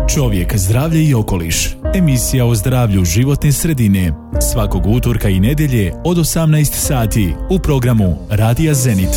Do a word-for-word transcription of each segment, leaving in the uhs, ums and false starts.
Čovjek, zdravlje i okoliš. Emisija o zdravlju životne sredine. Svakog utorka i nedjelje od osamnaest sati u programu Radija Zenit.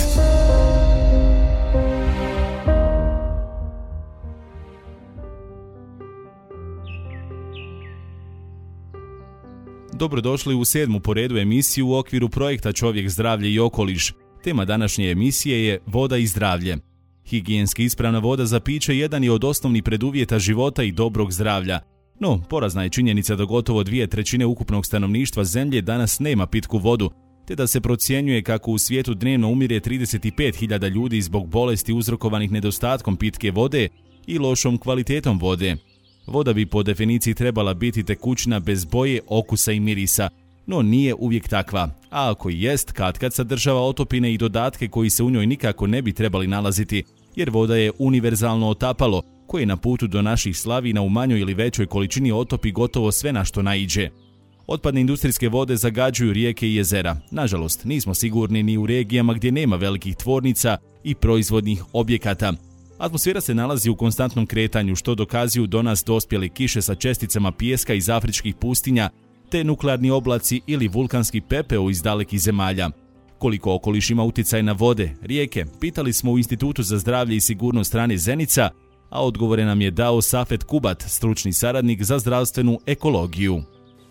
Dobrodošli u sedmu po redu emisiju u okviru projekta Čovjek, zdravlje i okoliš. Tema današnje emisije je voda i zdravlje. Higijenski ispravna voda za piće jedan je od osnovnih preduvjeta života i dobrog zdravlja. No, porazna je činjenica da gotovo dvije trećine ukupnog stanovništva zemlje danas nema pitku vodu, te da se procjenjuje kako u svijetu dnevno umire trideset pet hiljada ljudi zbog bolesti uzrokovanih nedostatkom pitke vode i lošom kvalitetom vode. Voda bi po definiciji trebala biti tekućina bez boje, okusa i mirisa, no nije uvijek takva, a ako i jest, katkad sadržava otopine i dodatke koji se u njoj nikako ne bi trebali nalaziti, jer voda je univerzalno otapalo, koje na putu do naših slavina u manjoj ili većoj količini otopi gotovo sve na što naiđe. Otpadne industrijske vode zagađuju rijeke i jezera. Nažalost, nismo sigurni ni u regijama gdje nema velikih tvornica i proizvodnih objekata. Atmosfera se nalazi u konstantnom kretanju, što dokazuju do nas dospjele kiše sa česticama pijeska iz afričkih pustinja, te nuklearni oblaci ili vulkanski pepeo iz dalekih zemalja. Koliko okoliš ima utjecaj na vode, rijeke, pitali smo u Institutu za zdravlje i sigurnost hrane Zenica, a odgovore nam je dao Safet Kubat, stručni saradnik za zdravstvenu ekologiju.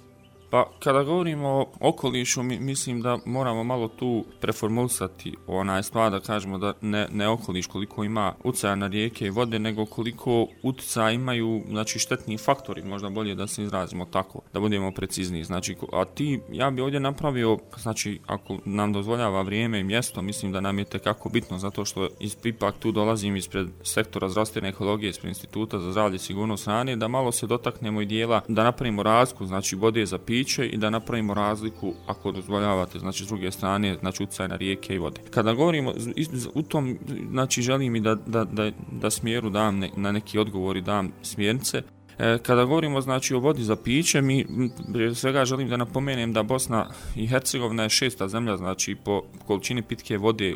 Pa kada govorimo o okolišu, mi, mislim da moramo malo tu preformulisati onaj stvar, da kažemo da ne, ne okoliš koliko ima utjecaja na rijeke i vode, nego koliko utjecaja imaju, znači, štetni faktori, možda bolje da se izrazimo tako, da budemo precizniji. Znači, a ti, ja bi ovdje napravio, znači, ako nam dozvoljava vrijeme i mjesto, mislim da nam je tekako bitno, zato što ipak tu dolazim ispred sektora zdravstvene ekologije, ispred Instituta za zdravlje i sigurnost hrane, da malo se dotaknemo i dijela, da napravimo razliku, znači, vode za piće i da napravimo razliku, ako dozvoljavate, znači s druge strane, znači utjecaj na rijeke i vode. Kada govorimo u tom, znači želim i da, da, da, da smjeru dam ne, na neki odgovor i dam smjernice. Kada govorimo, znači, o vodi za piće, mi prije svega želim da napomenem da Bosna i Hercegovina je šesta zemlja, znači po količini pitke vode u,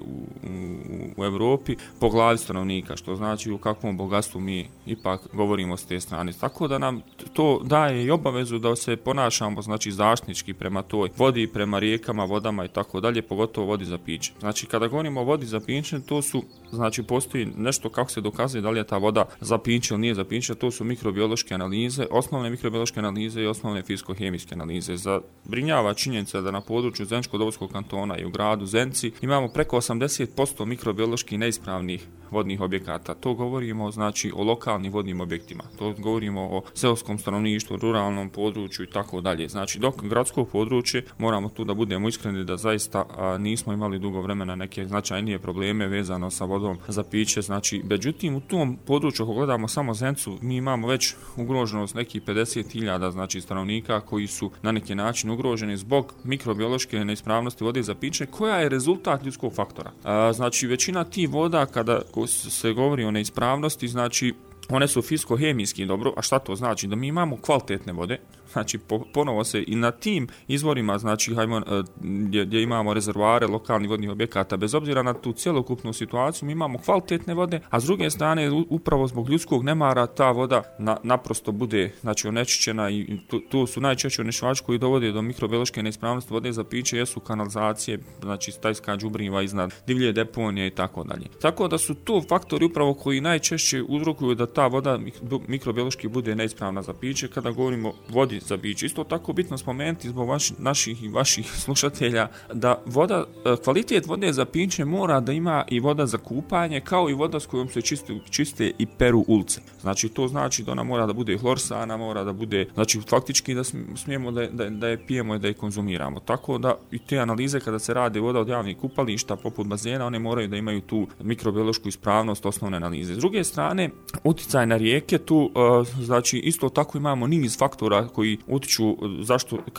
u, u Europi po glavi stanovnika, što znači u kakvom bogatstvu mi ipak govorimo s te strane. Tako da nam to daje i obavezu da se ponašamo, znači, zaštitnički prema toj vodi, prema rijekama, vodama i tako dalje, pogotovo vodi za piće. Znači, kada govorimo o vodi za piće, to su, znači, postoji nešto kako se dokazuje da li je ta voda za piće ili nije za piće, to su mikrobiološke analize, osnovne mikrobiološke analize i osnovne fiziko-hemijske analize. Zabrinjava činjenica da na području Zeničko-Dobojskog kantona i u gradu Zenici imamo preko osamdeset posto mikrobiološki neispravnih vodnih objekata. To govorimo, znači, o lokalnim vodnim objektima. To govorimo o seoskom stanovništvu, ruralnom području i tako dalje. Znači, dok gradsko područje, moramo tu da budemo iskreni da zaista a, nismo imali dugo vremena neke značajnije probleme vezano sa vodom za piće. Znači, međutim, u tom području, ako gledamo samo Zenicu, mi imamo već ugroženost nekih pedeset hiljada, znači, stanovnika koji su na neki način ugroženi zbog mikrobiološke neispravnosti vode za piće, koja je rezultat ljudskog faktora. A, znači, većina tih voda, kada se govori o neispravnosti, znači, one su fiziko-hemijski dobro, a šta to znači? Da mi imamo kvalitetne vode, znači po, ponovo se i na tim izvorima, znači hajmo, gdje, gdje imamo rezervoare lokalnih vodnih objekata, bez obzira na tu cjelokupnu situaciju, mi imamo kvalitetne vode, a s druge strane, upravo zbog ljudskog nemara, ta voda na, naprosto bude, znači, onečišćena i tu, tu su najčešće onečišćivači koji dovode do mikrobiološke neispravnosti vode za piće, jesu kanalizacije, znači stajska đubriva iznad, divlje deponije i tako dalje. Tako da su to faktori upravo koji najčešće uzrokuju da ta voda mikrobiološki bude neispravna za piće. Kada govorimo o vodi za piće, isto tako bitno spomenuti zbog vaš, naših i vaših slušatelja da voda, kvalitet vode za piće mora da ima i voda za kupanje, kao i voda s kojom se čiste, čiste i peru ulice. Znači, to znači da ona mora da bude hlorisana, mora da bude, znači, faktički da smijemo da, da, da je pijemo i da je konzumiramo. Tako da i te analize kada se rade voda od javnih kupališta poput bazena, one moraju da imaju tu mikrobiološku ispravnost, osnovne analize. S druge strane, utjecaj na rijeke, tu uh, znači isto tako imamo niz faktora koji utiču zašto, kak,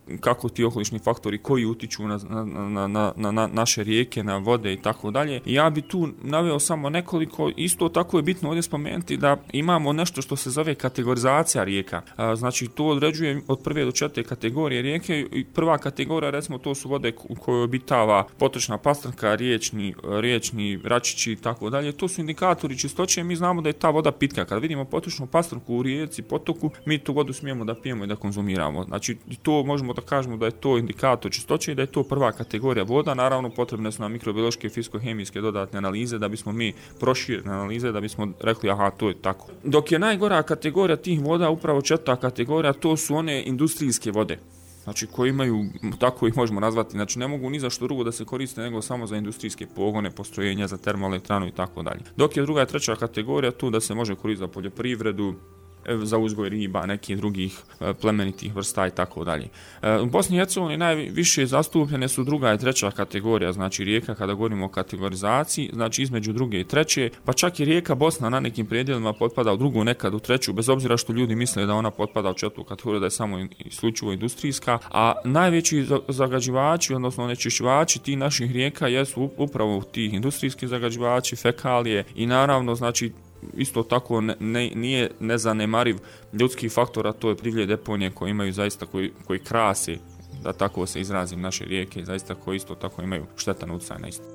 kako ti okolišni faktori koji utiču na, na, na, na, na naše rijeke, na vode i tako dalje. Ja bi tu naveo samo nekoliko, isto tako je bitno ovdje spomenuti da imamo nešto što se zove kategorizacija rijeka. A, znači to određuje od prve do četvrte kategorije rijeke i prva kategorija recimo to su vode u kojoj obitava potočna pastrnka, riječni, riječni račići i tako dalje. To su indikatori čistoće, mi znamo da je ta voda pitka. Kad vidimo potočnu pastrnku u rijeci, potoku, mi tu vodu smijemo da pijemo i da konzumiramo. Znači to možemo da kažemo da je to indikator čistoće i da je to prva kategorija voda. Naravno potrebne su nam mikrobiološke, fiziko-hemijske dodatne analize da bismo mi proširili analize da bismo rekli aha to je tako. Dok je najgora kategorija tih voda upravo četvrta kategorija, to su one industrijske vode. Znači koji imaju, tako ih možemo nazvati, znači ne mogu ni za što drugo da se koriste nego samo za industrijske pogone, postrojenja, za termoelektranu i tako dalje. Dok je druga i treća kategorija tu da se može koristiti za poljoprivredu, za uzgoj riba, nekih drugih plemenitih vrsta i tako dalje. U Bosni i Hercegovini najviše zastupljene su druga i treća kategorija, znači rijeka kada govorimo o kategorizaciji, znači između druge i treće, pa čak i rijeka Bosna na nekim predjelima potpada u drugu, nekad u treću, bez obzira što ljudi misle da ona potpada u četvrtu kategoriju, da je samo isključivo industrijska, a najveći zagađivači, odnosno onečišćivači tih naših rijeka jesu upravo tih industrijski zagađivači, fekalije i naravno znači isto tako ne, ne, nije nezanemariv ljudski faktor, a to je privlje deponije koje imaju zaista, koji, koji krase, da tako se izrazim, naše rijeke, zaista koji isto tako imaju štetan utjecaj na isto.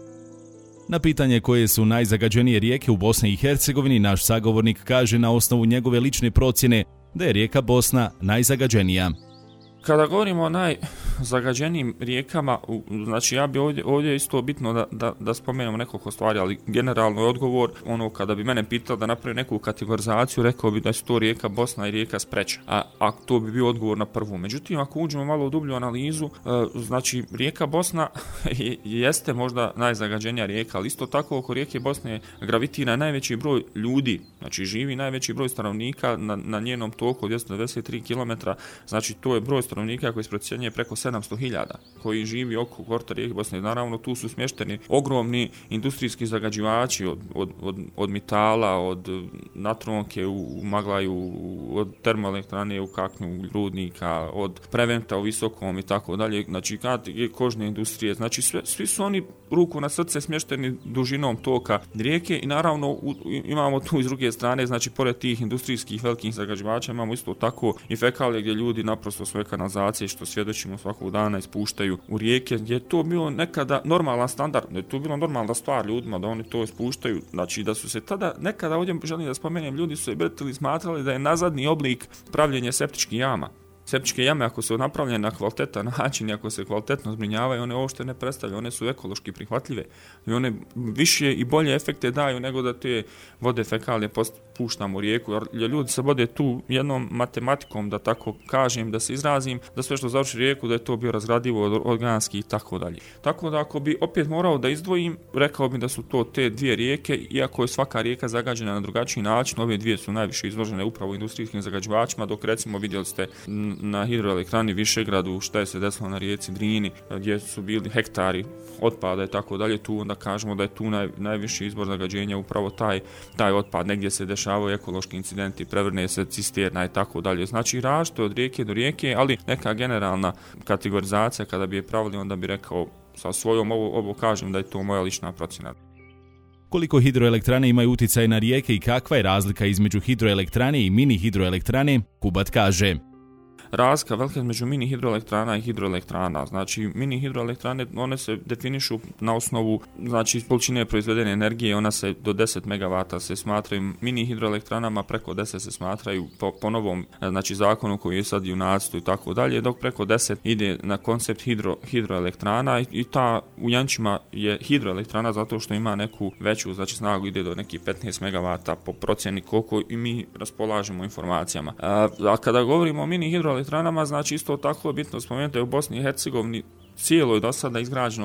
Na pitanje koje su najzagađenije rijeke u Bosni i Hercegovini, naš sagovornik kaže na osnovu njegove lične procjene da je rijeka Bosna najzagađenija. Kada govorimo o najzagađenijim rijekama, znači ja bi ovdje, ovdje isto bitno da, da, da spomenemo nekoliko stvari, ali generalno je odgovor, ono kada bi mene pitao da napravim neku kategorizaciju, rekao bi da su to rijeka Bosna i rijeka Spreča, a, a to bi bio odgovor na prvu. Međutim, ako uđemo malo u dublju analizu, znači rijeka Bosna jeste možda najzagađenija rijeka, ali isto tako oko rijeke Bosne gravitira najveći broj ljudi, znači živi najveći broj stanovnika na, na njenom toku dvjesto devedeset tri kilometra, znači to je broj stanovnika koji se procjenjuje preko sedamsto hiljada koji živi oko korita rijeke Bosne. Naravno tu su smješteni ogromni industrijski zagađivači od, od, od, od metala, od natronke u Maglaju, od termoelektrane u Kaknju, rudnika, od Preventa u Visokom i tako dalje, znači kožne industrije, znači sve, svi su oni ruku na srce smješteni dužinom toka rijeke i naravno u, imamo tu iz druge strane, znači pored tih industrijskih velikih zagađivača imamo isto tako i fekalije gdje ljudi naprosto svoje kanalizacije što svjedočimo svakog dana ispuštaju u rijeke, gdje je to bilo nekada normalan standard, da je to bilo normalna stvar ljudima da oni to ispuštaju, znači da su se tada nekada, ovdje želim da spomenem, ljudi su se bretili smatrali da je nazadni oblik pravljenja septičkih jama. Septičke jame ako su napravljene na kvalitetan način i ako se kvalitetno zbrinjavaju, one uopšte ne predstavljaju, one su ekološki prihvatljive i one više i bolje efekte daju nego da te vode fekalije puštamo u rijeku, jer ljudi se vode tu jednom matematikom, da tako kažem, da se izrazim, da sve što završi rijeku da je to biorazgradivo, organski i tako dalje. Tako da ako bi opet morao da izdvojim, rekao bi da su to te dvije rijeke, iako je svaka rijeka zagađena na drugačiji način, ove dvije su najviše izložene upravo industrijskim zagađivačima, dok recimo vidjeli ste na hidroelektrani Višegradu šta je se desilo na rijeci Drini gdje su bili hektari otpada i tako dalje, tu onda kažemo da je tu naj, najviši izbor zagađenja upravo taj, taj otpad, negdje se dešavaju ekološki incidenti, prevrne se cisterna i tako dalje, znači različito od rijeke do rijeke, ali neka generalna kategorizacija kada bi je pravili, onda bi rekao sa svojom ovo, ovo kažem da je to moja lična procjena. Koliko hidroelektrane imaju utjecaj na rijeke i kakva je razlika između hidroelektrane i mini hidroelektrane, Kubat kaže. Razlika velika između mini hidroelektrana i hidroelektrana. Znači, mini hidroelektrane, one se definišu na osnovu, znači, količine proizvedene energije, ona se do deset megavata se smatraju mini hidroelektranama, preko deset se smatraju po, po novom, znači, zakonu koji je sad i u nacrtu i tako dalje, dok preko deset ide na koncept hidro, hidroelektrana i, i ta u Jančima je hidroelektrana zato što ima neku veću, znači, snagu ide do nekih petnaest megavata po procjeni koliko i mi raspolažemo informacijama. A, a kada govorimo o mini hidroelektranama, znači isto tako je bitno spomenuti da je u Bosni i Hercegovini cijelo je do sada izgrađeno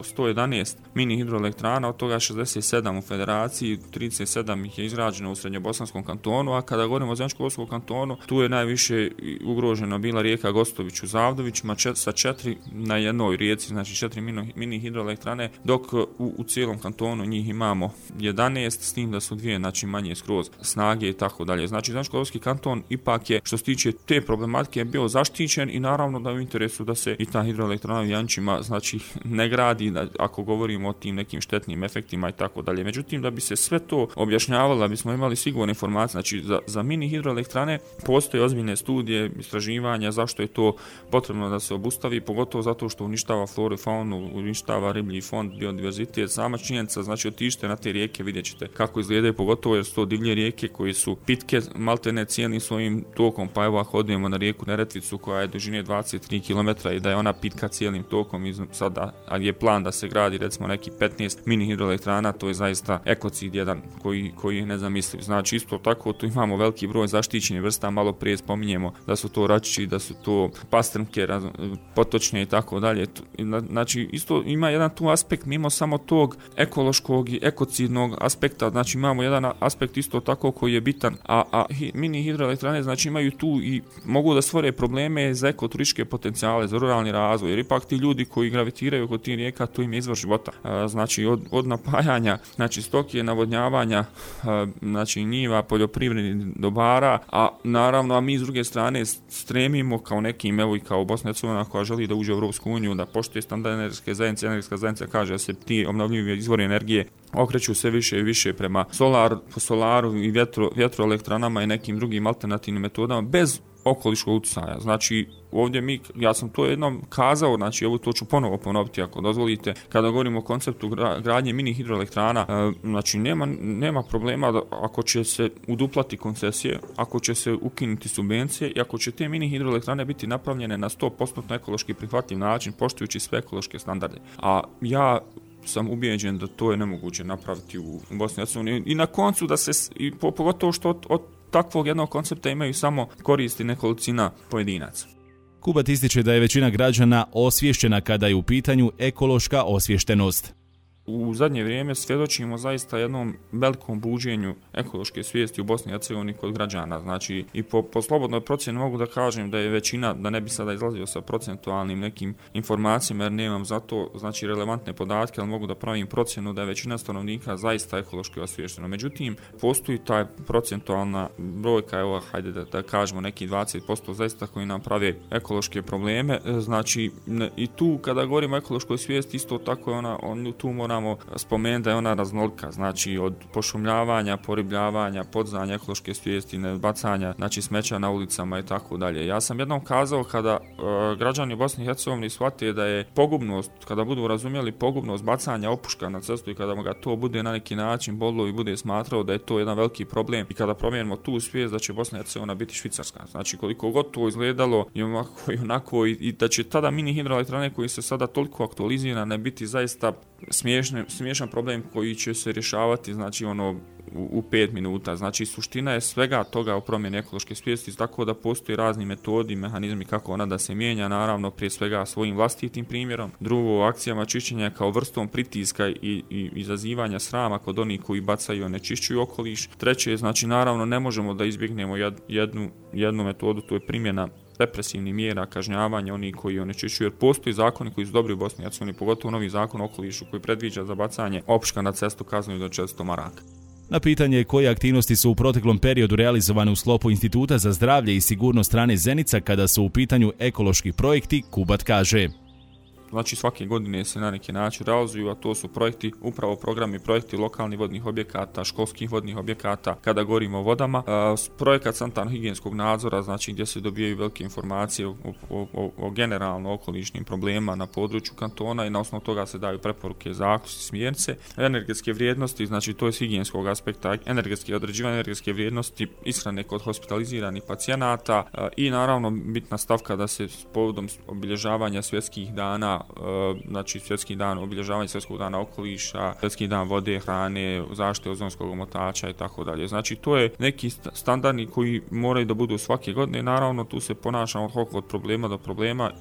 sto jedanaest mini hidroelektrana, od toga šezdeset sedam u federaciji, trideset sedam ih je izrađeno u Srednjobosanskom kantonu, a kada govorimo o Zeničko-Bosanskom kantonu, tu je najviše ugrožena bila rijeka Gostović u Zavdovićima čet, sa četiri na jednoj rijeci, znači četiri mini, mini hidroelektrane, dok u, u cijelom kantonu njih imamo jedanaest, s tim da su dvije, znači manje skroz snage i tako dalje. Znači Zeničko-Bosanski kanton ipak je, što se tiče te problematike, bio zaštićen i naravno da je u interesu da se i ta hidroelektrana u Jančima, znači, ne gradi, da, ako govorimo o tim nekim štetnim efektima i tako dalje. Međutim, da bi se sve to objašnjavalo, da bismo imali sigurne informacije, znači za, za mini hidroelektrane postoje ozbiljne studije, istraživanja zašto je to potrebno da se obustavi, pogotovo zato što uništava floru i faunu, uništava riblji fond, biodiverzitet, sama činjenica, znači otište na te rijeke, vidjet ćete kako izgledaju, pogotovo jer su to divlje rijeke koji su pitke, maltene cijelim svojim tokom, pa evo ako odemo na rijeku Neretvicu koja je dužine dvadeset tri kilometra i da je ona pitka cijelim tokom, iz, sada, ali je plan da se gradi recimo neki petnaest mini hidroelektrana, to je zaista ekocid jedan koji, koji je nezamisliv. Znači isto tako tu imamo veliki broj zaštićenih vrsta, malo prije spominjemo da su to račići, da su to pastrmke, potočne i tako dalje. Znači isto ima jedan tu aspekt mimo samo tog ekološkog i ekocidnog aspekta, znači imamo jedan aspekt isto tako koji je bitan, a, a mini hidroelektrane znači imaju tu i mogu da stvore probleme za ekoturističke potencijale, za ruralni razvoj, jer ipak ti ljudi koji gravitiraju kod tih rijeka, to im je izvor života. A, znači od, od napajanja, znači stoke, navodnjavanja, a, znači njiva, poljoprivrednih dobara, a naravno, a mi s druge strane stremimo kao nekim, evo i kao Bosna i Hercegovina koja želi da uđe u Europsku uniju, da poštuje standard energetske zajednice, energetska zajednica kaže da se ti obnovljivi izvori energije okreću sve više i više prema solar, solaru i vjetro, vjetroelektranama i nekim drugim alternativnim metodama bez okoliškog utjecaja. Znači, ovdje mi, ja sam to jednom kazao, znači evo to ću ponovo ponoviti ako dozvolite, kada govorimo o konceptu gradnje mini hidroelektrana, e, znači nema, nema problema da, ako će se uduplati koncesije, ako će se ukinuti subvencije i ako će te mini hidroelektrane biti napravljene na sto posto ekološki prihvatljiv način, poštujući sve ekološke standarde. A ja sam ubijeđen da to je nemoguće napraviti u Bosni i Hercegovini i na koncu da se, i pogotovo što od, od takvog jednog koncepta imaju samo koristi nekolicina pojedinaca. Kubat ističe da je većina građana osviješćena kada je u pitanju ekološka osviještenost. U zadnje vrijeme svjedočimo zaista jednom velikom buđenju ekološke svijesti u Bosni i Hercegovini kod građana. Znači, i po, po slobodnoj procjeni mogu da kažem da je većina, da ne bi sada izlazio sa procentualnim nekim informacijama jer nemam za to znači relevantne podatke, ali mogu da pravim procjenu da je većina stanovnika zaista ekološki osviještena. Međutim, postoji taj procentualna brojka, evo, hajde da, da kažemo neki dvadeset posto zaista koji nam prave ekološke probleme. Znači, ne, i tu kada govorimo o ekološkoj svijesti, isto tako je ona, on, tu moramo spomenuti da je ona raznolika, znači od pošumljavanja, poribljavanja, podzanja ekološke svijesti, bacanja, znači smeća na ulicama i tako dalje. Ja sam jednom kazao kada uh, građani Bosne i Hercegovine shvate da je pogubnost, kada budu razumjeli pogubnost bacanja opuška na cestu i kada ga to bude na neki način bolilo i bude smatrao da je to jedan veliki problem i kada promijenimo tu svijest da će Bosna i Hercegovina biti Švicarska. Znači koliko god to izgledalo i onako i onako i, i da će tada mini hidroelektrane koji se sada toliko aktualizirane biti zaista smiješne, smiješan problem koji će se rješavati znači ono u, u pet minuta. Znači suština je svega toga o promjeni ekološke svijesti, tako da postoji razni metodi, mehanizmi kako ona da se mijenja, naravno prije svega svojim vlastitim primjerom, drugo akcijama čišćenja kao vrstom pritiska i, i izazivanja srama kod onih koji bacaju onečišćuju okoliš. Treće, znači naravno ne možemo da izbjegnemo jednu, jednu metodu, to je primjena represivnih mjera, kažnjavanja onih koji onečišćuju, jer postoji zakoni koji su dobri u Bosni i Hercegovini, pogotovo novi zakon o okolišu koji predviđa za bacanje opuška na cestu kaznu do četiristo maraka. Na pitanje koje aktivnosti su u proteklom periodu realizovane u sklopu Instituta za zdravlje i sigurnost strane Zenica kada su u pitanju ekološki projekti, Kubat kaže: Znači svake godine se na neki način realizuju, a to su projekti, upravo programi projekti lokalnih vodnih objekata, školskih vodnih objekata, kada govorimo o vodama. E, projekat sanitarno-higijenskog nadzora, znači gdje se dobijaju velike informacije o, o, o, o generalno okolišnim problema na području kantona i na osnovu toga se daju preporuke, zaključci, smjernice. Energetske vrijednosti, znači to je s higijenskog aspekta, energetske određivanje energetske vrijednosti ishrane kod hospitaliziranih pacijenata e, i naravno bitna stavka da se s povodom obilježavanja svjetskih dana, znači svjetski dan obilježavanja svjetskog dana okoliša, svjetski dan vode, hrane, zaštite ozonskog omotača i tako dalje. Znači to je neki standardi koji moraju da budu svake godine. Naravno tu se ponašamo od, od problema do problema i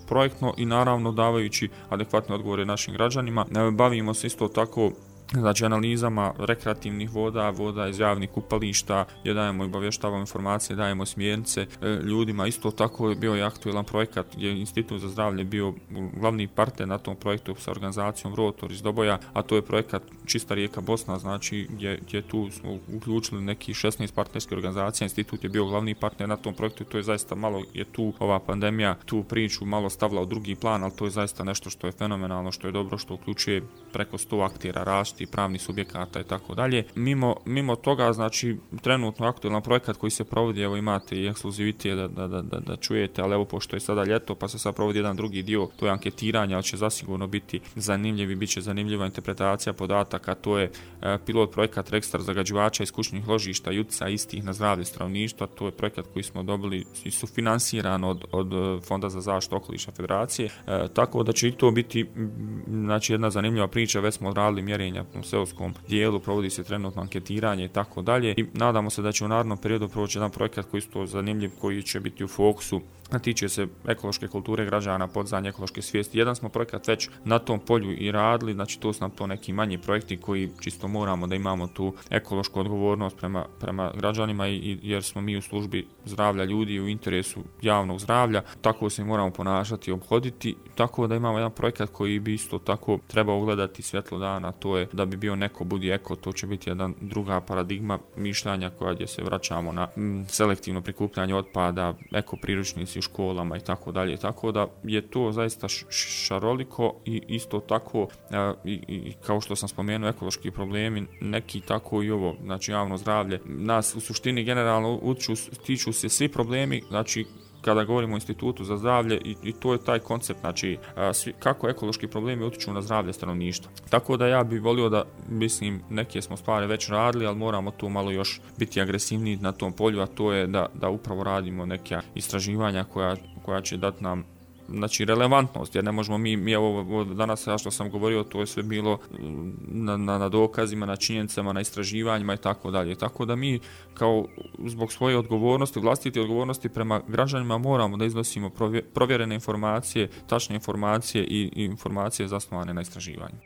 projektno i naravno davajući adekvatne odgovore našim građanima. Bavimo se isto tako znači analizama rekreativnih voda, voda iz javnih kupališta, gdje dajemo i obavještavamo informacije, dajemo smjernice e, ljudima. Isto tako je bio i aktualan projekat gdje je Institut za zdravlje bio glavni partner na tom projektu sa organizacijom Rotor iz Doboja, a to je projekat Čista rijeka Bosna, znači gdje, gdje tu smo uključili neki šesnaest partnerskih organizacija. Institut je bio glavni partner na tom projektu, to je zaista malo je tu ova pandemija tu priču malo stavila u drugi plan, ali to je zaista nešto što je fenomenalno, što je dobro, što uključuje preko sto aktera, različitih pravnih subjekata i tako dalje. Mimo mimo toga, znači trenutno aktualan projekat koji se provodi, evo imate i ekskluzivitet da, da, da, da, da čujete, ali evo pošto je sada ljeto, pa se sad provodi jedan drugi dio, to je anketiranje, ali će zasigurno biti zanimljiv i bit će zanimljiva interpretacija podataka, to je e, pilot projekat registar zagađivača iz kućnih ložišta i utjecaja istih na zdravlje stanovništva. To je projekat koji smo dobili i sufinansiran od, od Fonda za zaštitu okoliša Federacije, e, tako da će i to biti znači jedna zanimljiva priča. Već smo odradili mjerenja u seoskom dijelu, provodi se trenutno anketiranje i tako dalje i nadamo se da će u narednom periodu proći jedan projekat koji je zanimljiv, koji će biti u fokusu, a tiče se ekološke kulture građana, podizanja ekološke svijesti. Jedan smo projekat već na tom polju i radili, znači to su nam to neki manji projekti koji čisto moramo da imamo tu ekološku odgovornost prema, prema građanima i, jer smo mi u službi zdravlja ljudi, u interesu javnog zdravlja, tako se moramo ponašati i obhoditi, tako da imamo jedan projekat koji bi isto tako trebao ugledati svjetlo dana, to je da bi bio neko budi eko, to će biti jedna druga paradigma mišljenja koja gdje se vraćamo na mm, selektivno prikupljanje otpada, eko priručnici u školama i tako dalje, tako da je to zaista šaroliko i isto tako a, i, i kao što sam spomenuo ekološki problemi, neki tako i ovo, znači javno zdravlje. Nas u suštini generalno utiču, tiču se svi problemi, znači kada govorimo o Institutu za zdravlje i, i to je taj koncept, znači a, svi, kako ekološki problemi utiču na zdravlje stanovništva. Tako da ja bih volio da, mislim, neke smo stvari već radili, ali moramo tu malo još biti agresivniji na tom polju, a to je da, da upravo radimo neke istraživanja koja, koja će dati nam znači relevantnost, jer ne možemo mi, mi ovo danas, ja što sam govorio, to je sve bilo na, na, na dokazima, na činjenicama, na istraživanjima i tako dalje. Tako da mi kao zbog svoje odgovornosti, vlastite odgovornosti prema građanima moramo da iznosimo provjerene informacije, tačne informacije i, i informacije zasnovane na istraživanju.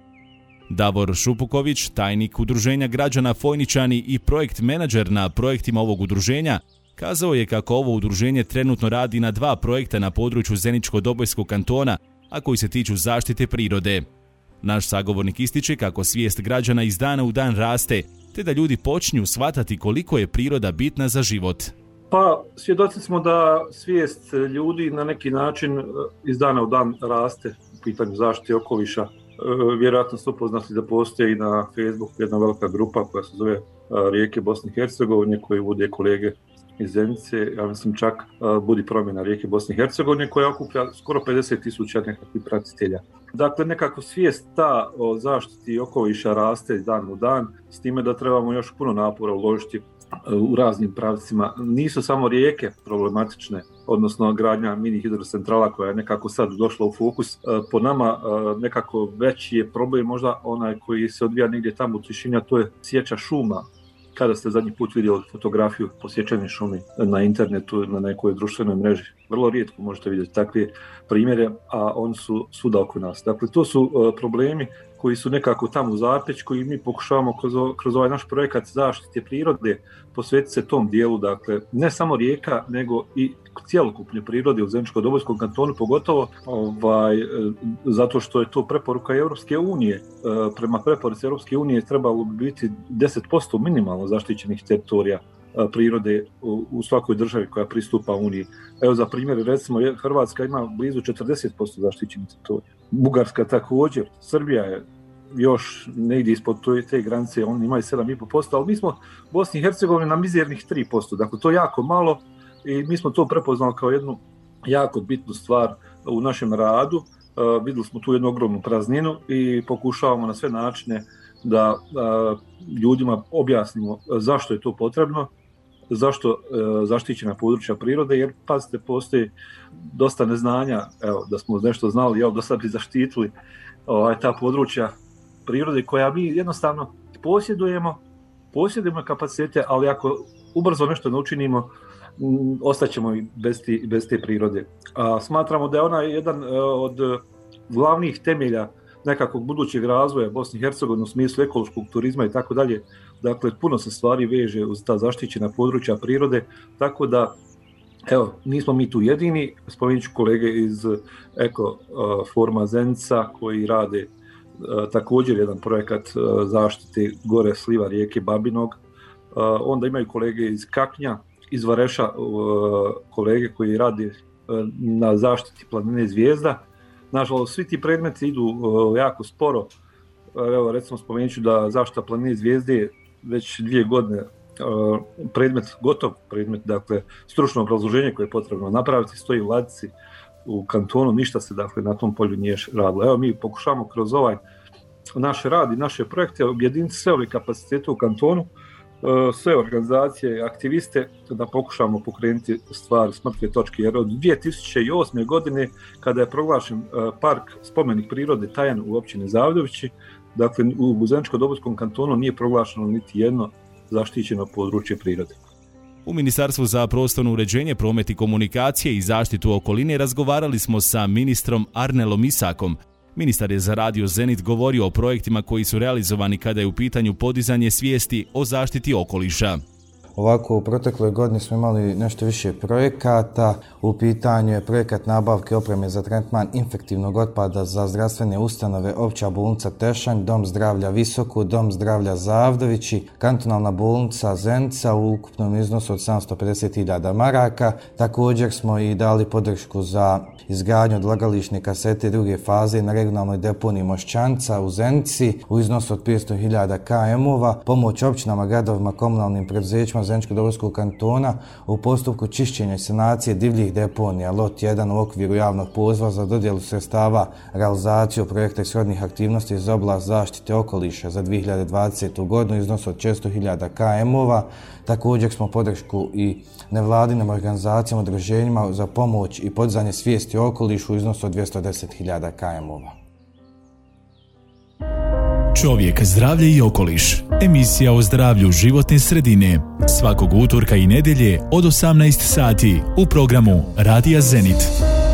Davor Šupuković, tajnik Udruženja građana Fojničani i projekt menadžer na projektima ovog udruženja, kazao je kako ovo udruženje trenutno radi na dva projekta na području Zeničko-Dobojskog kantona, a koji se tiču zaštite prirode. Naš sagovornik ističe kako svijest građana iz dana u dan raste, te da ljudi počinju shvatati koliko je priroda bitna za život. Pa svjedoci smo da svijest ljudi na neki način iz dana u dan raste u pitanju zaštite okoliša. Vjerojatno ste upoznati da postoji na Facebooku jedna velika grupa koja se zove Rijeke Bosne i Hercegovine, koju vode kolege iz Zenice, ja mislim čak Budi promjena rijeke Bosne i Hercegovine, koja okuplja skoro pedeset tisuća nekakvih pratitelja. Dakle, nekako svijest ta o zaštiti okoliša raste iz dan u dan, s time da trebamo još puno napora uložiti u raznim pravcima. Nisu samo rijeke problematične, odnosno gradnja mini hidrocentrala koja je nekako sad došla u fokus. Po nama nekako veći je problem možda onaj koji se odvija negdje tamo u tišini, a to je sječa šuma. Kada ste zadnji put vidjeli fotografiju posjećene šume na internetu, na nekoj društvenoj mreži? Vrlo rijetko možete vidjeti takve primjere, a oni su svuda oko nas. Dakle, to su uh, problemi koji su nekako tamo u zapećku i mi pokušavamo kroz, kroz ovaj naš projekat zaštite prirode posvetiti se tom dijelu, dakle, ne samo rijeka, nego i cjelokupne prirode u Zeničko-Dobojskom kantonu, pogotovo ovaj, zato što je to preporuka Europske unije. Prema preporuci Europske unije trebalo bi biti deset posto minimalno zaštićenih teritorija prirode u svakoj državi koja pristupa Uniji. Evo za primjer, recimo Hrvatska ima blizu četrdeset posto zaštićenih teritorija. Bugarska također, Srbija je još negdje ispod te granice, oni imaju sedam i pol posto, ali mi smo u Bosni i Hercegovini na mizernih tri posto, dakle to je jako malo i mi smo to prepoznali kao jednu jako bitnu stvar u našem radu. Uh, vidjeli smo tu jednu ogromnu prazninu i pokušavamo na sve načine da uh, ljudima objasnimo zašto je to potrebno, zašto uh, zaštićena područja prirode, jer pazite, postoji dosta neznanja, evo, da smo nešto znali, evo, do sad bi zaštitili ovaj, ta područja prirode koja mi jednostavno posjedujemo, posjedujemo kapacitete, ali ako ubrzo nešto ne učinimo, ostaćemo i bez, ti, bez te prirode. A smatramo da je ona jedan od glavnih temelja nekakvog budućeg razvoja Bosne i Hercegovine u smislu ekološkog turizma i tako dalje. Dakle, puno se stvari veže uz ta zaštićena područja prirode, tako da, evo, nismo mi tu jedini. Spomenut ću kolege iz Eko foruma Zenica koji rade također jedan projekat zaštite gore sliva rijeke Babinog. Onda imaju kolege iz Kaknja, iz Vareša, kolege koji rade na zaštiti planine Zvijezda. Nažalost, svi ti predmeti idu jako sporo. Evo, recimo, spomenut ću da zaštita planine Zvijezde već dvije godine predmet, gotov predmet, dakle, stručno obrazloženje koje je potrebno napraviti, stoji u ladici u kantonu, ništa se, dakle, na tom polju nije radilo. Evo, mi pokušamo kroz ovaj naš rad i naše projekte objediniti sve ove kapacitete u kantonu, sve organizacije, aktiviste, da pokušamo pokrenuti stvari s mrtve točke, jer od dvije tisuće osme. godine, kada je proglašen park spomenik prirode Tajan u općini Zavljevići, dakle u Zeničko-Dobojskom kantonu nije proglašeno niti jedno zaštićeno područje prirode. U Ministarstvu za prostorno uređenje, promet i komunikacije i zaštitu okoline razgovarali smo sa ministrom Arnelom Isakom. Ministar je za Radio Zenit govorio o projektima koji su realizovani kada je u pitanju podizanje svijesti o zaštiti okoliša. Ovako, u protekloj godini smo imali nešto više projekata. U pitanju je projekat nabavke opreme za tretman infektivnog otpada za zdravstvene ustanove Opća bolnica Tešanj, Dom zdravlja Visoku, Dom zdravlja Zavdovići, Kantonalna bolnica Zenica u ukupnom iznosu od sedamsto pedeset hiljada maraka. Također smo i dali podršku za izgradnju odlagališne kasete druge faze na regionalnoj deponiji Mošćanca u Zenici u iznosu od petsto hiljada kilometara, pomoć općinama, gradovima, komunalnim preduzećima Zeničko-Dobojskog kantona u postupku čišćenja i sanacije divljih deponija lot jedan u okviru javnog poziva za dodjelu sredstava realizaciju projekta i srodnih aktivnosti iz oblasti zaštite okoliša za dvije hiljade dvadesetu. godinu iznosu od četiristo hiljada kilometara. Također smo podršku i nevladinim organizacijama, udruženjima za pomoć i podizanje svijesti o okolišu u iznosu od dvjesto deset hiljada kilometara. Čovjek, zdravlje i okoliš. Emisija o zdravlju životne sredine. Svakog utorka i nedjelje od osamnaest sati u programu Radija Zenit.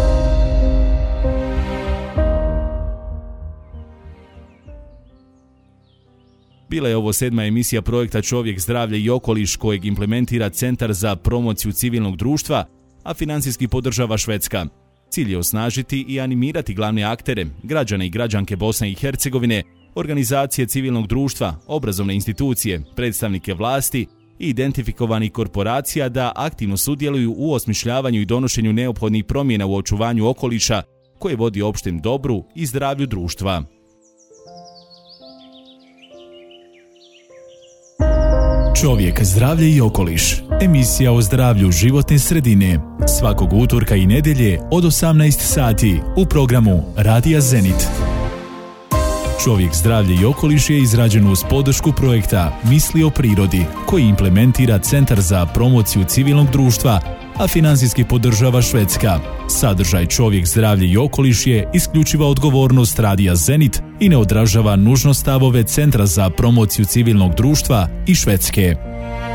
Bila je ovo sedma emisija projekta Čovjek, zdravlje i okoliš kojeg implementira Centar za promociju civilnog društva, a financijski podržava Švedska. Cilj je osnažiti i animirati glavne aktere, građane i građanke Bosne i Hercegovine, organizacije civilnog društva, obrazovne institucije, predstavnike vlasti i identifikovanih korporacija da aktivno sudjeluju u osmišljavanju i donošenju neophodnih promjena u očuvanju okoliša koje vodi opštem dobru i zdravlju društva. Čovjek, zdravlje i okoliš. Emisija o zdravlju životne sredine. Svakog utorka i nedjelje od osamnaest sati u programu Radija Zenit. Čovjek, zdravlje i okoliš je izrađen uz podršku projekta Misli o prirodi, koji implementira Centar za promociju civilnog društva, a financijski podržava Švedska. Sadržaj Čovjek, zdravlje i okoliš je isključiva odgovornost Radija Zenit i ne odražava nužno stavove Centra za promociju civilnog društva i Švedske.